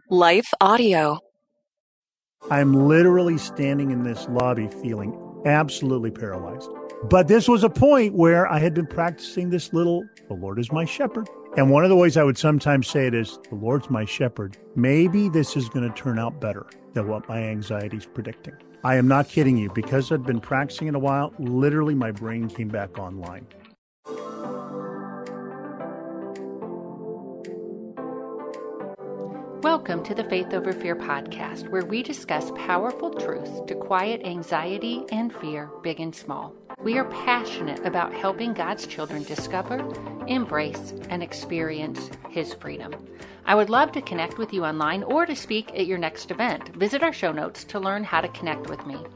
Life Audio. I'm literally standing in this lobby feeling absolutely paralyzed. But this was a point where I had been practicing this little, the Lord is my shepherd. And one of the ways I would sometimes say it is, the Lord's my shepherd. Maybe this is going to turn out better than what my anxiety is predicting. I am not kidding you. Because I'd been practicing it a while, literally my brain came back online. Welcome to the Faith Over Fear podcast, where we discuss powerful truths to quiet anxiety and fear, big and small. We are passionate about helping God's children discover, embrace, and experience His freedom. I would love to connect with you online or to speak at your next event. Visit our show notes to learn how to connect with me.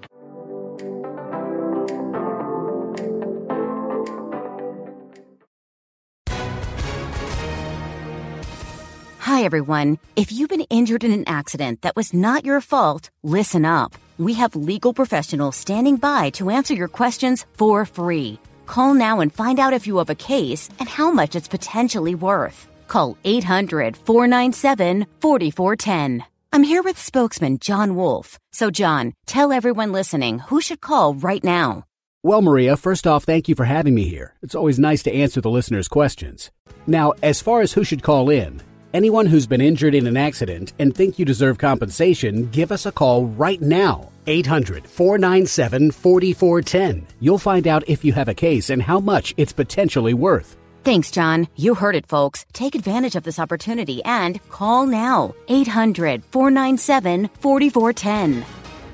Hi, everyone. If you've been injured in an accident that was not your fault, listen up. We have legal professionals standing by to answer your questions for free. Call now and find out if you have a case and how much it's potentially worth. Call 800-497-4410. I'm here with spokesman John Wolf. So, John, tell everyone listening who should call right now. Well, Maria, first off, thank you for having me here. It's always nice to answer the listeners' questions. Now, as far as who should call in, anyone who's been injured in an accident and think you deserve compensation, give us a call right now. 800-497-4410. You'll find out if you have a case and how much it's potentially worth. Thanks, John. You heard it, folks. Take advantage of this opportunity and call now. 800-497-4410.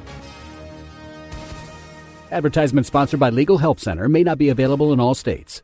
Advertisement sponsored by Legal Help Center. May not be available in all states.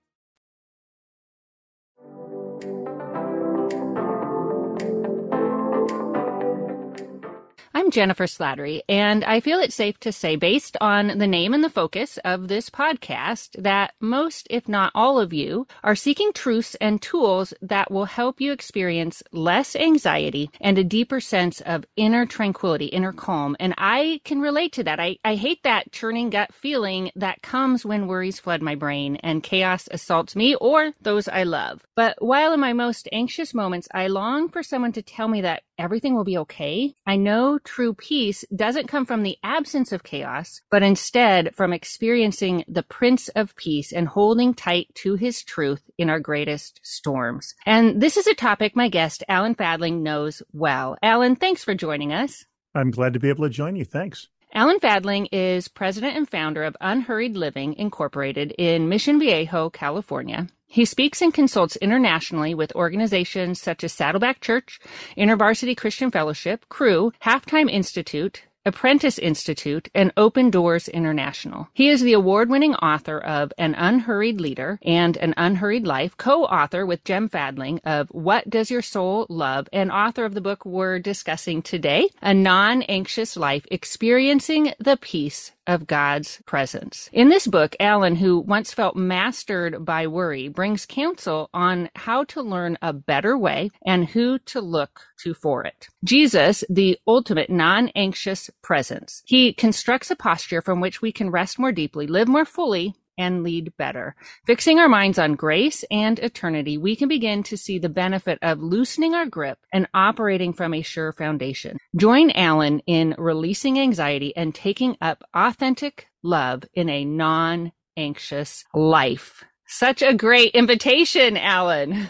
I'm Jennifer Slattery, and I feel it's safe to say, based on the name and the focus of this podcast, that most, if not all of you, are seeking truths and tools that will help you experience less anxiety and a deeper sense of inner tranquility, inner calm. And I can relate to that. I hate that churning gut feeling that comes when worries flood my brain and chaos assaults me or those I love. But while in my most anxious moments, I long for someone to tell me that everything will be okay, I know true peace doesn't come from the absence of chaos, but instead from experiencing the Prince of Peace and holding tight to His truth in our greatest storms. And this is a topic my guest, Alan Fadling, knows well. Alan, thanks for joining us. I'm glad to be able to join you. Thanks. Alan Fadling is president and founder of Unhurried Living, Incorporated in Mission Viejo, California. He speaks and consults internationally with organizations such as Saddleback Church, InterVarsity Christian Fellowship, Cru, Halftime Institute, Apprentice Institute, and Open Doors International. He is the award-winning author of An Unhurried Leader and An Unhurried Life, co-author with Jem Fadling of What Does Your Soul Love, and author of the book we're discussing today, A Non-Anxious Life, Experiencing the Peace of God's Presence. In this book, Alan, who once felt mastered by worry, brings counsel on how to learn a better way and who to look to for it. Jesus, the ultimate non-anxious presence. He constructs a posture from which we can rest more deeply, live more fully, and lead better. Fixing our minds on grace and eternity, we can begin to see the benefit of loosening our grip and operating from a sure foundation. Join Alan in releasing anxiety and taking up authentic love in a non-anxious life. Such a great invitation, Alan.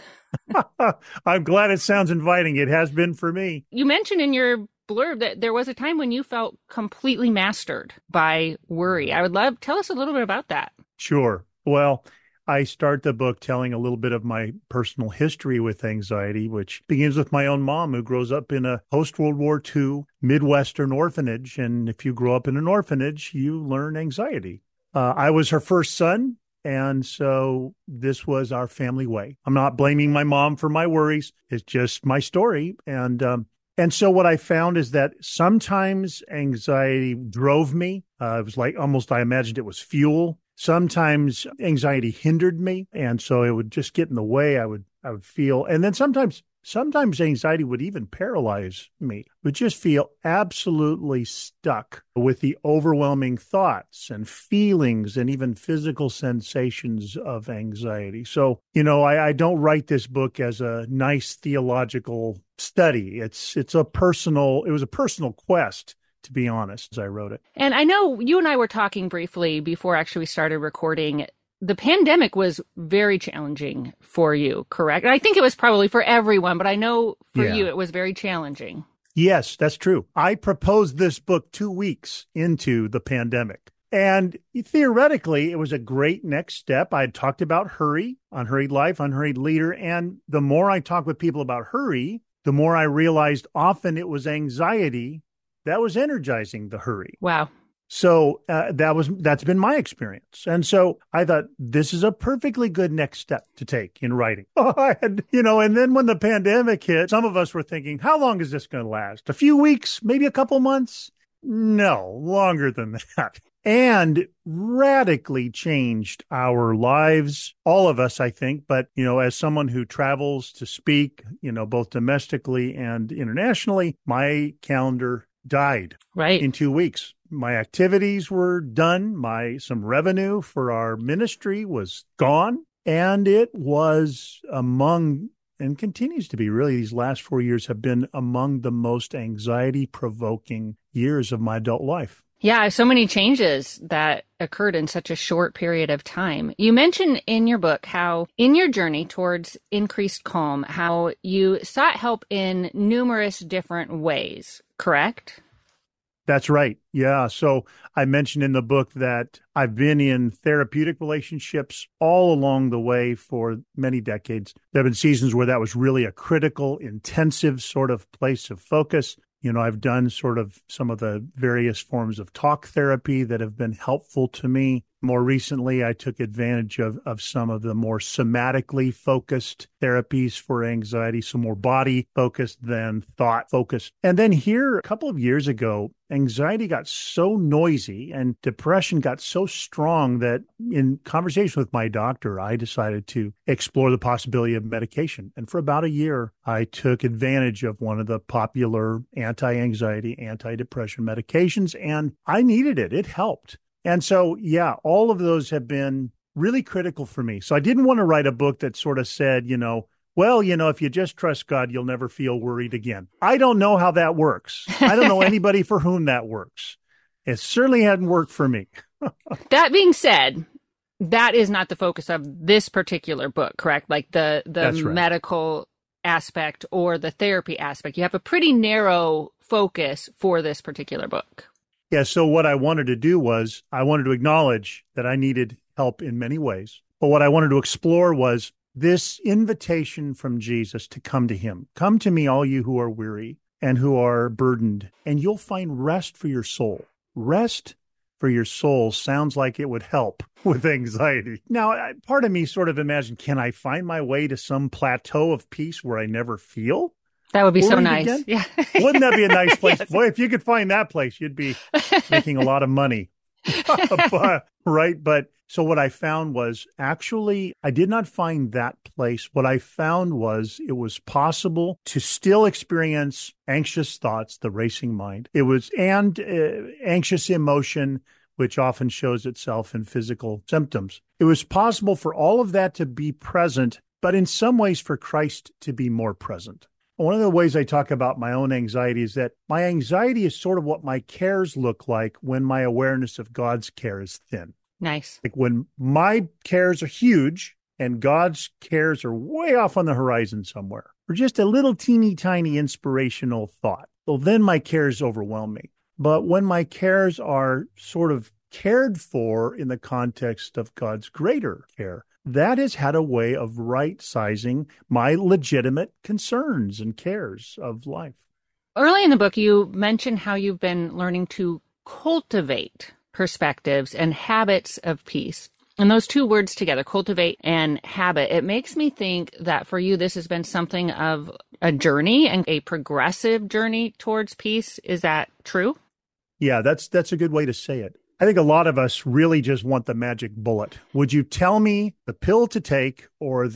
I'm glad it sounds inviting. It has been for me. You mentioned in your blurb that there was a time when you felt completely mastered by worry. Tell us a little bit about that. Sure. Well, I start the book telling a little bit of my personal history with anxiety, which begins with my own mom, who grows up in a post-World War II Midwestern orphanage. And if you grow up in an orphanage, you learn anxiety. I was her first son, and so this was our family way. I'm not blaming my mom for my worries. It's just my story. And so what I found is that sometimes anxiety drove me. It was like almost, I imagined it was fuel. Sometimes anxiety hindered me. And so it would just get in the way. I would feel, and then sometimes sometimes anxiety would even paralyze me. Would just feel absolutely stuck with the overwhelming thoughts and feelings and even physical sensations of anxiety. So, I don't write this book as a nice theological study. It was a personal quest, to be honest, as I wrote it. And I know you and I were talking briefly before actually we started recording. The pandemic was very challenging for you, correct? I think it was probably for everyone, but I know for you it was very challenging. Yes, that's true. I proposed this book 2 weeks into the pandemic. And theoretically, it was a great next step. I had talked about Hurry, Unhurried Life, Unhurried Leader. And the more I talked with people about Hurry, the more I realized often it was anxiety that was energizing the hurry. Wow. So that's been my experience. And so I thought this is a perfectly good next step to take in writing. And then when the pandemic hit, some of us were thinking, how long is this going to last? A few weeks, maybe a couple months? No, longer than that. And radically changed our lives, all of us, I think. But, as someone who travels to speak, both domestically and internationally, my calendar died in 2 weeks. My activities were done. Some revenue for our ministry was gone. And it was among, and continues to be really, these last 4 years have been among the most anxiety-provoking years of my adult life. Yeah, so many changes that occurred in such a short period of time. You mentioned in your book how in your journey towards increased calm, how you sought help in numerous different ways, correct? That's right. Yeah. So I mentioned in the book that I've been in therapeutic relationships all along the way for many decades. There have been seasons where that was really a critical, intensive sort of place of focus. I've done sort of some of the various forms of talk therapy that have been helpful to me. More recently, I took advantage of some of the more somatically focused therapies for anxiety, so more body focused than thought focused. And then here, a couple of years ago, anxiety got so noisy and depression got so strong that in conversation with my doctor, I decided to explore the possibility of medication. And for about a year, I took advantage of one of the popular anti-anxiety, anti-depression medications, and I needed it. It helped. And so, all of those have been really critical for me. So I didn't want to write a book that sort of said, if you just trust God, you'll never feel worried again. I don't know how that works. I don't know anybody for whom that works. It certainly hadn't worked for me. That being said, that is not the focus of this particular book, correct? Like the medical aspect or the therapy aspect. You have a pretty narrow focus for this particular book. Yeah, so what I wanted to do was I wanted to acknowledge that I needed help in many ways. But what I wanted to explore was this invitation from Jesus to come to him. Come to me, all you who are weary and who are burdened, and you'll find rest for your soul. Rest for your soul sounds like it would help with anxiety. Now, part of me sort of imagined, can I find my way to some plateau of peace where I never feel? That would be so nice. Again? Yeah. Wouldn't that be a nice place? Yes. Boy, if you could find that place, you'd be making a lot of money. Right? But so what I found was actually, I did not find that place. What I found was it was possible to still experience anxious thoughts, the racing mind. It was, and anxious emotion, which often shows itself in physical symptoms. It was possible for all of that to be present, but in some ways for Christ to be more present. One of the ways I talk about my own anxiety is that my anxiety is sort of what my cares look like when my awareness of God's care is thin. Nice. Like when my cares are huge and God's cares are way off on the horizon somewhere, or just a little teeny tiny inspirational thought, well, then my cares overwhelm me. But when my cares are sort of cared for in the context of God's greater care, that has had a way of right-sizing my legitimate concerns and cares of life. Early in the book, you mentioned how you've been learning to cultivate perspectives and habits of peace. And those two words together, cultivate and habit, it makes me think that for you, this has been something of a journey and a progressive journey towards peace. Is that true? Yeah, that's a good way to say it. I think a lot of us really just want the magic bullet. Would you tell me the pill to take or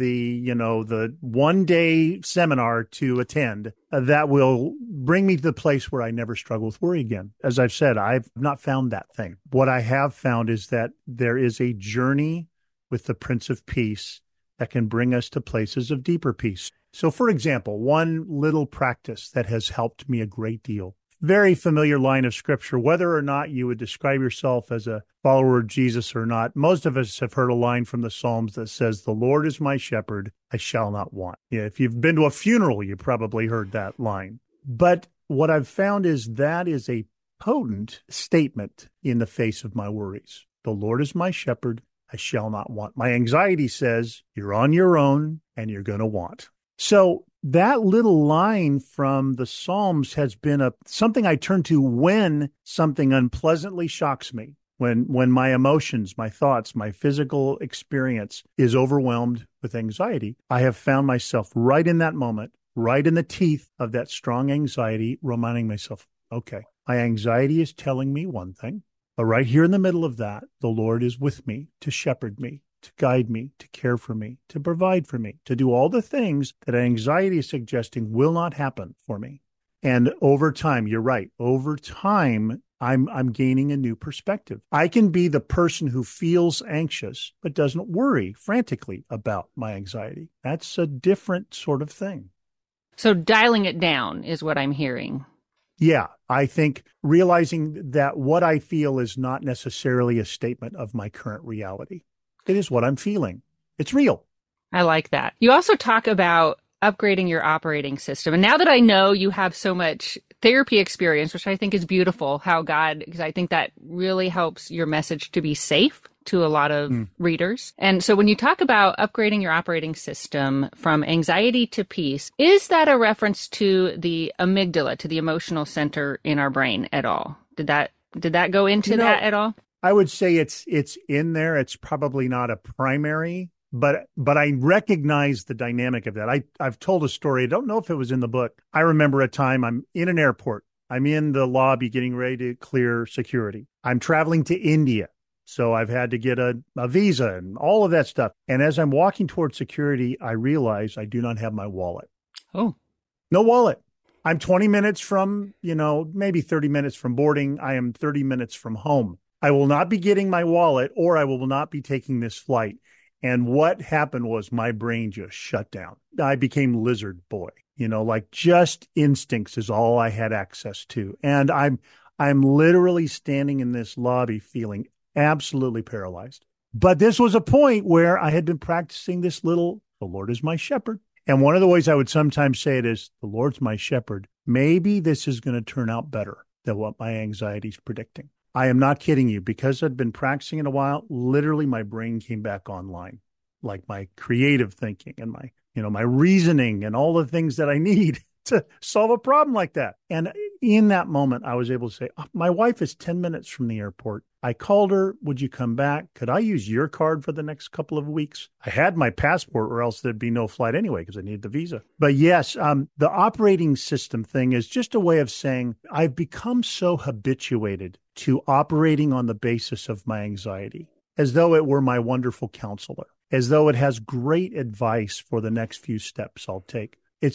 the 1-day seminar to attend that will bring me to the place where I never struggle with worry again? As I've said, I've not found that thing. What I have found is that there is a journey with the Prince of Peace that can bring us to places of deeper peace. So, for example, one little practice that has helped me a great deal. Very familiar line of scripture, whether or not you would describe yourself as a follower of Jesus or not. Most of us have heard a line from the Psalms that says, "The Lord is my shepherd, I shall not want." Yeah, if you've been to a funeral, you probably heard that line. But what I've found is that is a potent statement in the face of my worries. The Lord is my shepherd, I shall not want. My anxiety says, you're on your own and you're going to want. So that little line from the Psalms has been something I turn to when something unpleasantly shocks me, when my emotions, my thoughts, my physical experience is overwhelmed with anxiety. I have found myself right in that moment, right in the teeth of that strong anxiety, reminding myself, okay, my anxiety is telling me one thing, but right here in the middle of that, the Lord is with me to shepherd me, to guide me, to care for me, to provide for me, to do all the things that anxiety is suggesting will not happen for me. And over time, you're right, over time, I'm gaining a new perspective. I can be the person who feels anxious, but doesn't worry frantically about my anxiety. That's a different sort of thing. So dialing it down is what I'm hearing. Yeah, I think realizing that what I feel is not necessarily a statement of my current reality. It is what I'm feeling. It's real. I like that. You also talk about upgrading your operating system. And now that I know you have so much therapy experience, which I think is beautiful, because I think that really helps your message to be safe to a lot of readers. And so when you talk about upgrading your operating system from anxiety to peace, is that a reference to the amygdala, to the emotional center in our brain at all? Did that go into that at all? I would say it's in there. It's probably not a primary, but I recognize the dynamic of that. I've told a story. I don't know if it was in the book. I remember a time I'm in an airport. I'm in the lobby getting ready to clear security. I'm traveling to India. So I've had to get a visa and all of that stuff. And as I'm walking towards security, I realize I do not have my wallet. Oh. No wallet. I'm 20 minutes from, maybe 30 minutes from boarding. I am 30 minutes from home. I will not be getting my wallet or I will not be taking this flight. And what happened was my brain just shut down. I became lizard boy, like just instincts is all I had access to. And I'm literally standing in this lobby feeling absolutely paralyzed. But this was a point where I had been practicing this the Lord is my shepherd. And one of the ways I would sometimes say it is, the Lord's my shepherd. Maybe this is going to turn out better than what my anxiety is predicting. I am not kidding you. Because I'd been practicing it a while, literally my brain came back online, like my creative thinking and my reasoning and all the things that I need to solve a problem like that. And in that moment, I was able to say, my wife is 10 minutes from the airport. I called her. Would you come back? Could I use your card for the next couple of weeks? I had my passport or else there'd be no flight anyway because I needed the visa. But yes, the operating system thing is just a way of saying I've become so habituated to operating on the basis of my anxiety, as though it were my wonderful counselor, as though it has great advice for the next few steps I'll take.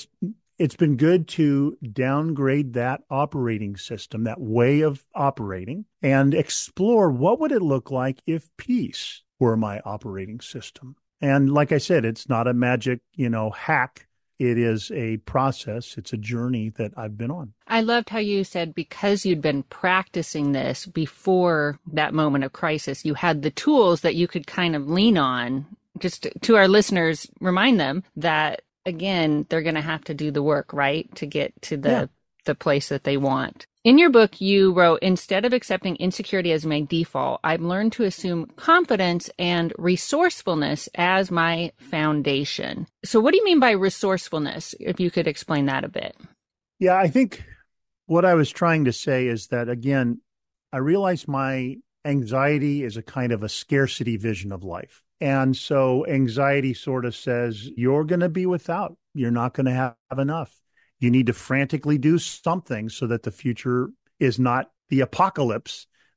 It's been good to downgrade that operating system, that way of operating, and explore what would it look like if peace were my operating system. And like I said, it's not a magic, hack. It is a process. It's a journey that I've been on. I loved how you said because you'd been practicing this before that moment of crisis, you had the tools that you could kind of lean on. Just to our listeners, remind them that again, they're going to have to do the work, right, to get to the place that they want. In your book, you wrote, instead of accepting insecurity as my default, I've learned to assume confidence and resourcefulness as my foundation. So what do you mean by resourcefulness, if you could explain that a bit? Yeah, I think what I was trying to say is that, again, I realize my anxiety is a kind of a scarcity vision of life. And so anxiety sort of says, you're going to be without. You're not going to have enough. You need to frantically do something so that the future is not the apocalypse,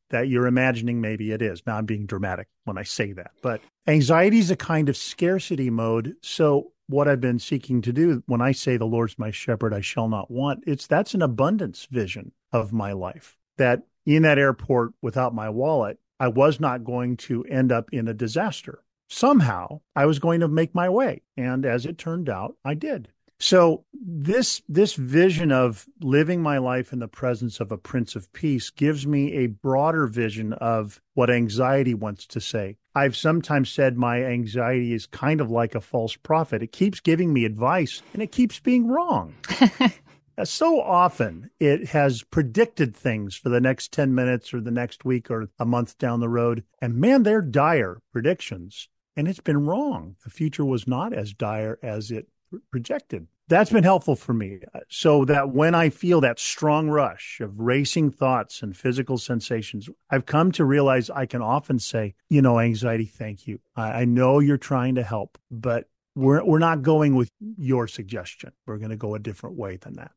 that you're imagining maybe it is. Now I'm being dramatic when I say that, but anxiety is a kind of scarcity mode. So what I've been seeking to do when I say the Lord's my shepherd, I shall not want, that's an abundance vision of my life, that in that airport without my wallet, I was not going to end up in a disaster. Somehow I was going to make my way. And as it turned out, I did. So this vision of living my life in the presence of a Prince of Peace gives me a broader vision of what anxiety wants to say. I've sometimes said my anxiety is kind of like a false prophet. It keeps giving me advice and it keeps being wrong. So often it has predicted things for the next 10 minutes or the next week or a month down the road. And man, they're dire predictions. And it's been wrong. The future was not as dire as it projected. That's been helpful for me. So that when I feel that strong rush of racing thoughts and physical sensations, I've come to realize I can often say, anxiety, thank you. I know you're trying to help, but we're not going with your suggestion. We're going to go a different way than that.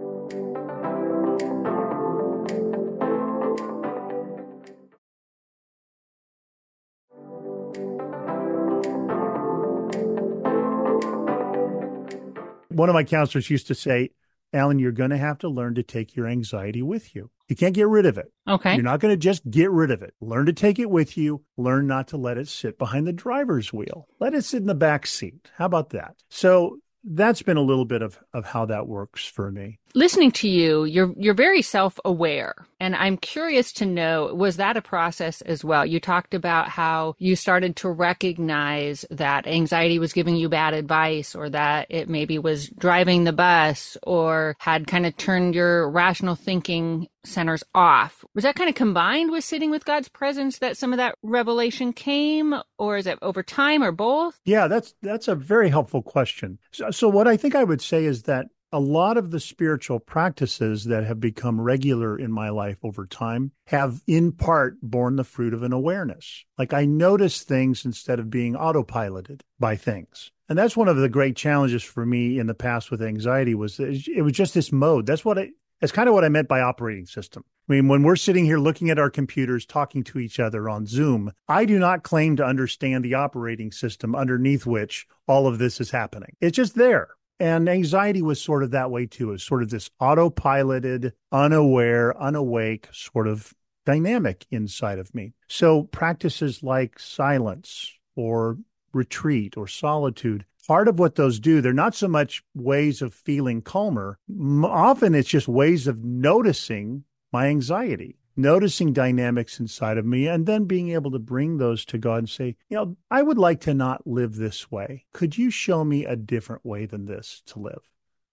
One of my counselors used to say, Alan, you're going to have to learn to take your anxiety with you. You can't get rid of it. Okay. You're not going to just get rid of it. Learn to take it with you. Learn not to let it sit behind the driver's wheel. Let it sit in the back seat. How about that? So that's been a little bit of how that works for me. Listening to you, you're very self-aware. And I'm curious to know, was that a process as well? You talked about how you started to recognize that anxiety was giving you bad advice, or that it maybe was driving the bus, or had kind of turned your rational thinking centers off. Was that kind of combined with sitting with God's presence that some of that revelation came, or is it over time, or both? Yeah, that's a very helpful question. So what I think I would say is that a lot of the spiritual practices that have become regular in my life over time have in part borne the fruit of an awareness. Like I notice things instead of being autopiloted by things. And that's one of the great challenges for me in the past with anxiety was it was just this mode. That's kind of what I meant by operating system. I mean, when we're sitting here looking at our computers, talking to each other on Zoom, I do not claim to understand the operating system underneath which all of this is happening. It's just there. And anxiety was sort of that way too. It was sort of this autopiloted, unaware, unawake sort of dynamic inside of me. So practices like silence or retreat or solitude, part of what those do, they're not so much ways of feeling calmer. Often it's just ways of noticing my anxiety, noticing dynamics inside of me, and then being able to bring those to God and say, I would like to not live this way. Could you show me a different way than this to live?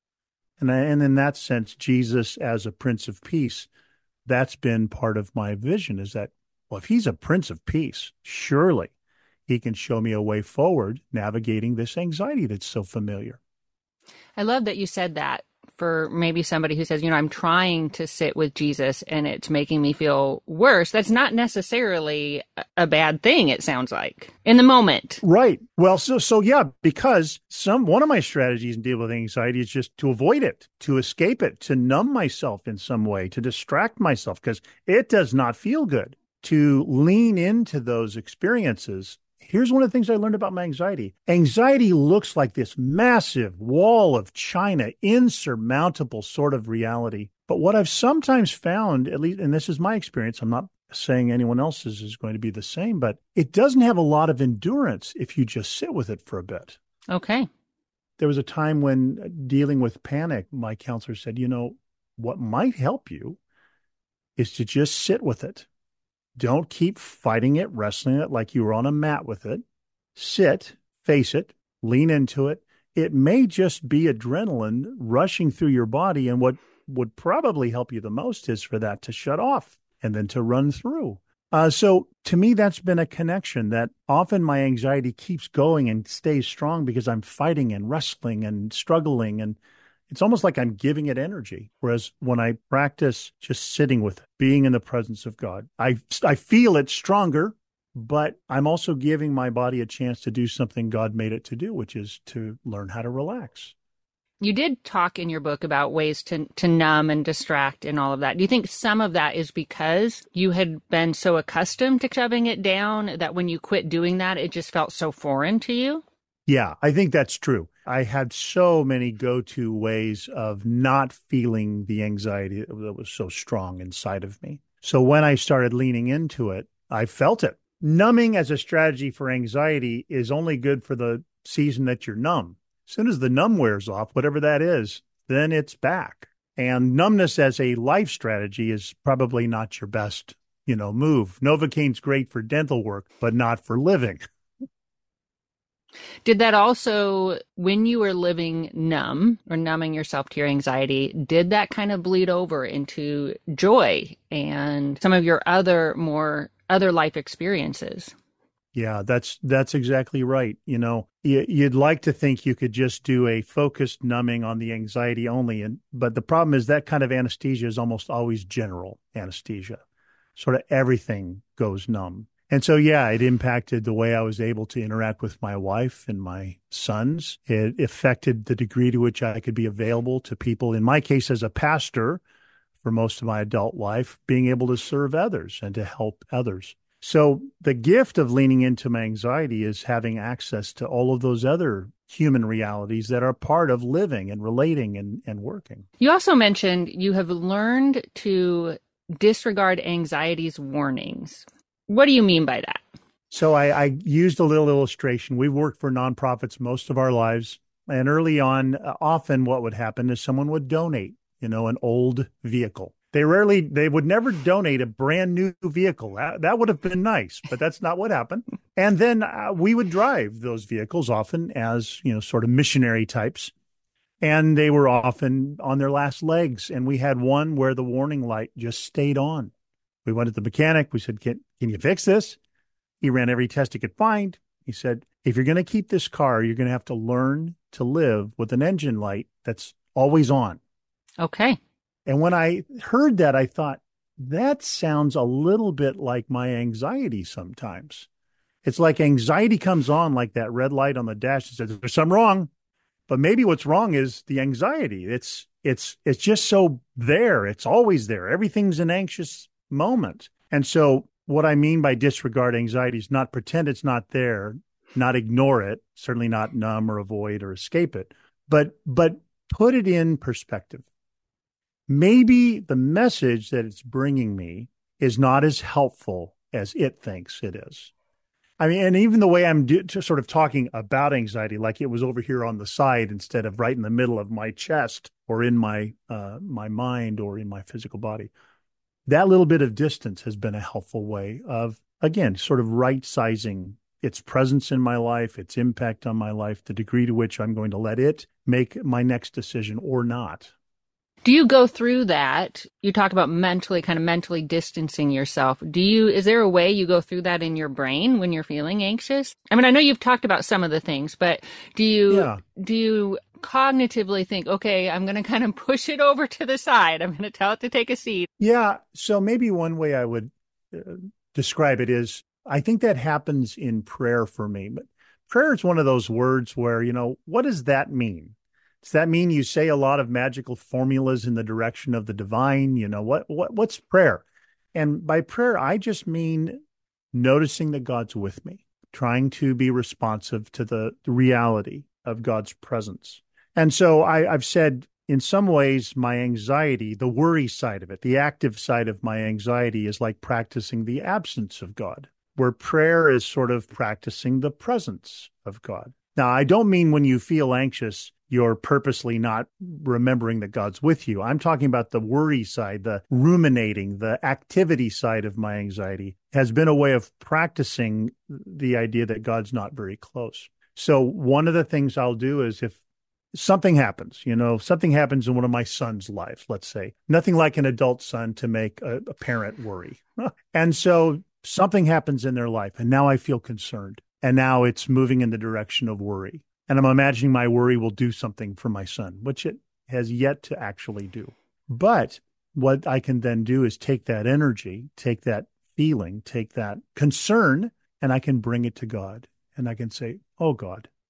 And in that sense, Jesus as a Prince of Peace, that's been part of my vision is that, well, if he's a Prince of Peace, surely he can show me a way forward navigating this anxiety that's so familiar. I love that you said that. For maybe somebody who says, I'm trying to sit with Jesus and it's making me feel worse. That's not necessarily a bad thing, it sounds like, in the moment. Right. Well, so yeah, because one of my strategies in dealing with anxiety is just to avoid it, to escape it, to numb myself in some way, to distract myself, because it does not feel good. To lean into those experiences. Here's one of the things I learned about my anxiety. Anxiety looks like this massive wall of China, insurmountable sort of reality. But what I've sometimes found, at least, and this is my experience, I'm not saying anyone else's is going to be the same, but it doesn't have a lot of endurance if you just sit with it for a bit. Okay. There was a time when dealing with panic, my counselor said, what might help you is to just sit with it. Don't keep fighting it, wrestling it like you were on a mat with it. Sit, face it, lean into it. It may just be adrenaline rushing through your body. And what would probably help you the most is for that to shut off and then to run through. So to me, that's been a connection that often my anxiety keeps going and stays strong because I'm fighting and wrestling and struggling, and it's almost like I'm giving it energy. Whereas when I practice just sitting with it, being in the presence of God, I feel it stronger, but I'm also giving my body a chance to do something God made it to do, which is to learn how to relax. You did talk in your book about ways to numb and distract and all of that. Do you think some of that is because you had been so accustomed to shoving it down that when you quit doing that, it just felt so foreign to you? Yeah, I think that's true. I had so many go-to ways of not feeling the anxiety that was so strong inside of me. So when I started leaning into it, I felt it. Numbing as a strategy for anxiety is only good for the season that you're numb. As soon as the numb wears off, whatever that is, then it's back. And numbness as a life strategy is probably not your best, move. Novocaine's great for dental work, but not for living. Did that also, when you were living numb or numbing yourself to your anxiety, did that kind of bleed over into joy and some of your other life experiences? Yeah, that's exactly right. You'd like to think you could just do a focused numbing on the anxiety only, but the problem is that kind of anesthesia is almost always general anesthesia. Sort of everything goes numb. And so, yeah, it impacted the way I was able to interact with my wife and my sons. It affected the degree to which I could be available to people, in my case, as a pastor for most of my adult life, being able to serve others and to help others. So the gift of leaning into my anxiety is having access to all of those other human realities that are part of living and relating and working. You also mentioned you have learned to disregard anxiety's warnings. What do you mean by that? So I used a little illustration. We've worked for nonprofits most of our lives. And early on, often what would happen is someone would donate, an old vehicle. They would never donate a brand new vehicle. That would have been nice, but that's not what happened. And then we would drive those vehicles often as, sort of missionary types. And they were often on their last legs. And we had one where the warning light just stayed on. We went to the mechanic. We said, can you fix this? He ran every test he could find. He said, if you're going to keep this car, you're going to have to learn to live with an engine light that's always on. Okay. And when I heard that, I thought, that sounds a little bit like my anxiety sometimes. It's like anxiety comes on like that red light on the dash and says, there's something wrong. But maybe what's wrong is the anxiety. It's just so there. It's always there. Everything's an anxious moment. And so what I mean by disregard anxiety is not pretend it's not there, not ignore it, certainly not numb or avoid or escape it, but put it in perspective. Maybe the message that it's bringing me is not as helpful as it thinks it is. I mean, and even the way I'm sort of talking about anxiety, like it was over here on the side instead of right in the middle of my chest or in my mind or in my physical body. That little bit of distance has been a helpful way of, again, sort of right-sizing its presence in my life, its impact on my life, the degree to which I'm going to let it make my next decision or not. Do you go through that? You talk about mentally distancing yourself. Is there a way you go through that in your brain when you're feeling anxious? I mean, I know you've talked about some of the things, but do you cognitively think, okay, I'm going to kind of push it over to the side. I'm going to tell it to take a seat. Yeah. So maybe one way I would describe it is, I think that happens in prayer for me. But prayer is one of those words where, what does that mean? Does that mean you say a lot of magical formulas in the direction of the divine? What's prayer? And by prayer, I just mean noticing that God's with me, trying to be responsive to the reality of God's presence. And so I've said, in some ways, my anxiety, the worry side of it, the active side of my anxiety is like practicing the absence of God, where prayer is sort of practicing the presence of God. Now, I don't mean when you feel anxious, you're purposely not remembering that God's with you. I'm talking about the worry side, the ruminating, the activity side of my anxiety has been a way of practicing the idea that God's not very close. So one of the things I'll do is if something happens, something happens in one of my son's life, let's say, nothing like an adult son to make a parent worry. And so something happens in their life and now I feel concerned and now it's moving in the direction of worry. And I'm imagining my worry will do something for my son, which it has yet to actually do. But what I can then do is take that energy, take that feeling, take that concern, and I can bring it to God. And I can say, oh, God,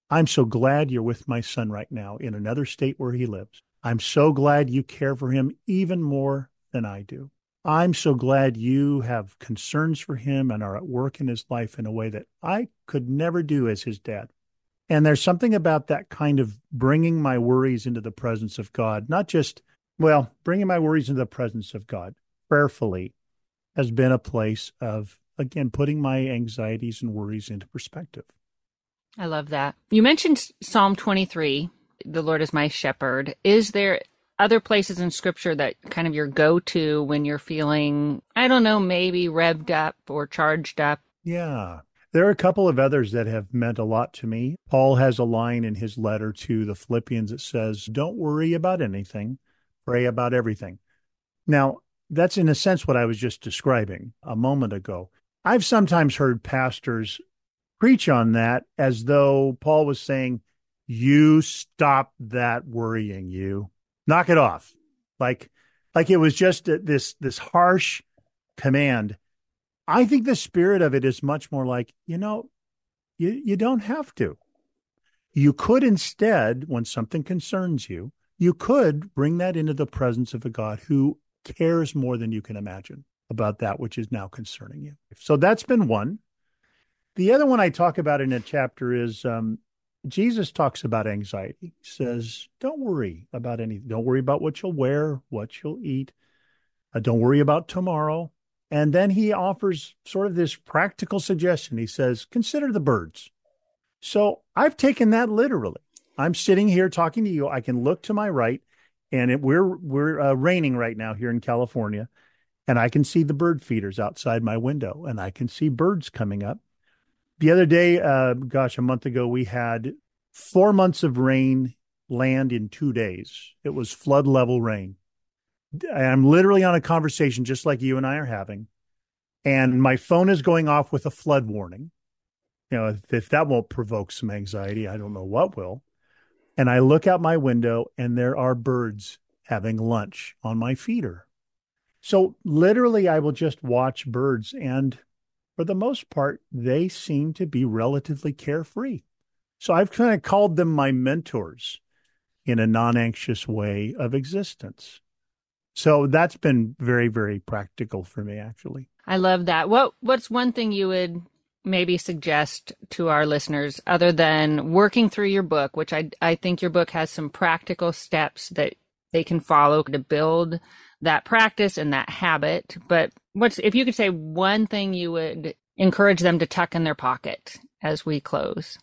I'm so glad you're with my son right now in another state where he lives. I'm so glad you care for him even more than I do. I'm so glad you have concerns for him and are at work in his life in a way that I could never do as his dad. And there's something about that kind of bringing my worries into the presence of God, not just, bringing my worries into the presence of God prayerfully has been a place of, again, putting my anxieties and worries into perspective. I love that. You mentioned Psalm 23, the Lord is my shepherd. Is there other places in Scripture that kind of your go-to when you're feeling, I don't know, maybe revved up or charged up? Yeah. There are a couple of others that have meant a lot to me. Paul has a line in his letter to the Philippians that says, don't worry about anything, pray about everything. Now, that's in a sense what I was just describing a moment ago. I've sometimes heard pastors preach on that as though Paul was saying, you stop that worrying, you knock it off. Like it was just this harsh command. I think the spirit of it is much more like, you don't have to. You could instead, when something concerns you, you could bring that into the presence of a God who cares more than you can imagine about that which is now concerning you. So that's been one. The other one I talk about in a chapter is Jesus talks about anxiety. He says, don't worry about anything. Don't worry about what you'll wear, what you'll eat. Don't worry about tomorrow. And then he offers sort of this practical suggestion. He says, consider the birds. So I've taken that literally. I'm sitting here talking to you. I can look to my right, and we're raining right now here in California, and I can see the bird feeders outside my window, and I can see birds coming up. The other day, a month ago, we had 4 months of rain land in 2 days. It was flood level rain. I'm literally on a conversation just like you and I are having, and my phone is going off with a flood warning. If that won't provoke some anxiety, I don't know what will. And I look out my window, and there are birds having lunch on my feeder. So literally, I will just watch birds, and for the most part, they seem to be relatively carefree. So I've kind of called them my mentors in a non-anxious way of existence. So that's been very, very practical for me, actually. I love that. What's one thing you would maybe suggest to our listeners other than working through your book, which I think your book has some practical steps that they can follow to build that practice and that habit. But if you could say one thing you would encourage them to tuck in their pocket as we close?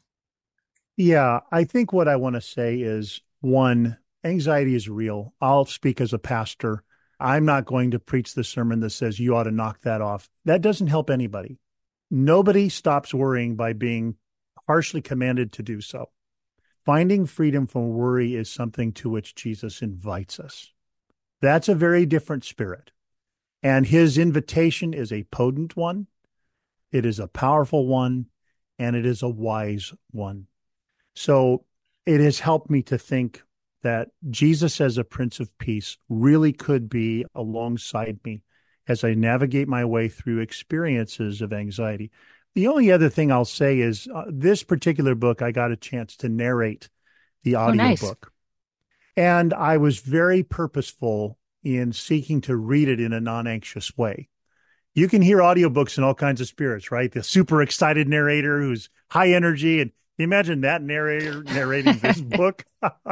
Yeah, I think what I want to say is, one, anxiety is real. I'll speak as a pastor. I'm not going to preach the sermon that says you ought to knock that off. That doesn't help anybody. Nobody stops worrying by being harshly commanded to do so. Finding freedom from worry is something to which Jesus invites us. That's a very different spirit. And his invitation is a potent one. It is a powerful one, and it is a wise one. So it has helped me to think that Jesus as a Prince of Peace really could be alongside me as I navigate my way through experiences of anxiety. The only other thing I'll say is this particular book, I got a chance to narrate the audiobook. And I was very purposeful in seeking to read it in a non-anxious way. You can hear audiobooks in all kinds of spirits, right? The super excited narrator who's high energy. And imagine that narrator narrating this book.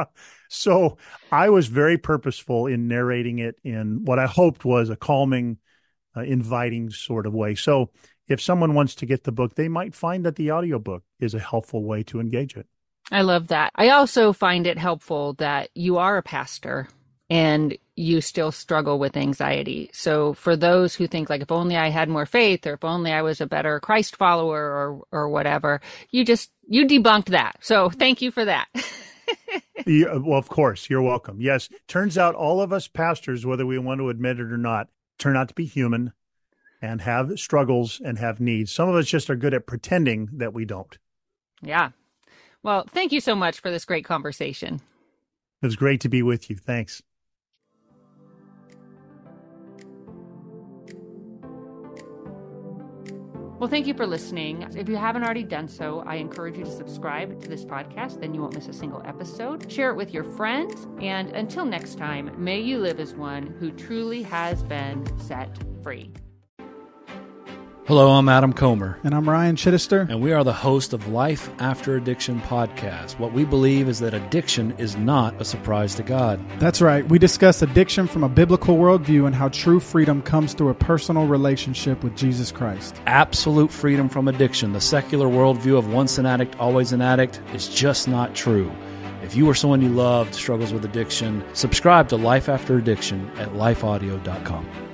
So I was very purposeful in narrating it in what I hoped was a calming, inviting sort of way. So if someone wants to get the book, they might find that the audiobook is a helpful way to engage it. I love that. I also find it helpful that you are a pastor and you still struggle with anxiety. So for those who think like, if only I had more faith, or if only I was a better Christ follower or whatever, you debunked that. So thank you for that. Well, of course, you're welcome. Yes. Turns out all of us pastors, whether we want to admit it or not, turn out to be human and have struggles and have needs. Some of us just are good at pretending that we don't. Yeah. Well, thank you so much for this great conversation. It was great to be with you. Thanks. Well, thank you for listening. If you haven't already done so, I encourage you to subscribe to this podcast. Then you won't miss a single episode. Share it with your friends. And until next time, may you live as one who truly has been set free. Hello, I'm Adam Comer. And I'm Ryan Chittister. And we are the host of Life After Addiction podcast. What we believe is that addiction is not a surprise to God. That's right. We discuss addiction from a biblical worldview and how true freedom comes through a personal relationship with Jesus Christ. Absolute freedom from addiction. The secular worldview of once an addict, always an addict is just not true. If you or someone you loved struggles with addiction, subscribe to Life After Addiction at lifeaudio.com.